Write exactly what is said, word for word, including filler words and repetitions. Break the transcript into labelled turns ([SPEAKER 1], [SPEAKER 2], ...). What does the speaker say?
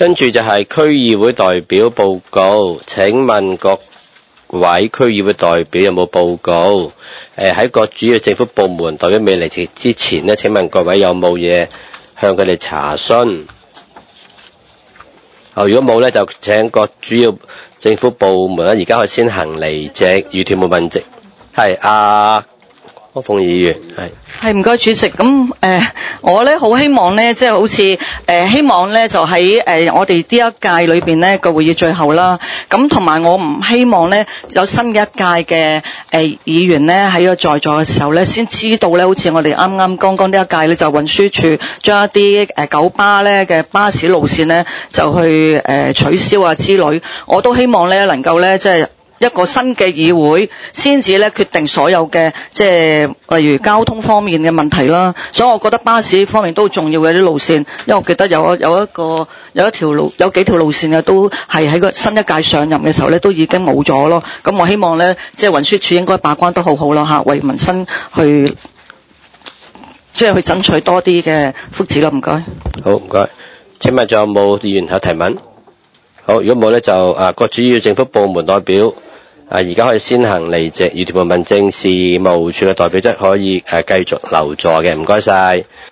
[SPEAKER 1] 跟住就係區議會代表報告，請問各位區議會代表有冇報告？誒喺各主要政府部門代表未嚟席之前呢，請問各位有冇嘢向佢哋查詢？哦，如果冇呢，就請各主要政府部門咧，而家可以先行離席，預斷冇問席。係阿柯鳳議員，係
[SPEAKER 2] 係唔該主席。咁誒、呃，我咧好希望咧，即係好似誒、呃，希望咧就喺誒、呃、我哋呢一屆裏邊咧個會議最後啦。咁同埋我唔希望咧有新嘅一屆嘅誒議員咧喺個在座嘅時候咧，先知道咧，好似我哋啱啱剛剛呢一屆咧就運輸署將一啲誒九巴咧嘅巴士路線咧就去誒、呃、取消啊之類。我都希望咧能夠咧即係。一個新嘅議會先至咧決定所有嘅即係例如交通方面嘅問題啦，所以我覺得巴士方面都重要嘅啲路線，因為我記得有有一個有一條路有幾條路線啊，都係喺個新一屆上任嘅時候咧都已經冇咗咯。咁我希望咧即係運輸署應該把關得好好啦嚇，為民生去即係去爭取多啲嘅福祉啦。唔該。
[SPEAKER 1] 好，唔該。請問仲有冇議員有提問？好，如果冇咧就啊各主要政府部門代表。啊！而家可以先行離席，預斷冇問政事務處嘅代表則可以誒繼續留座嘅，唔該晒。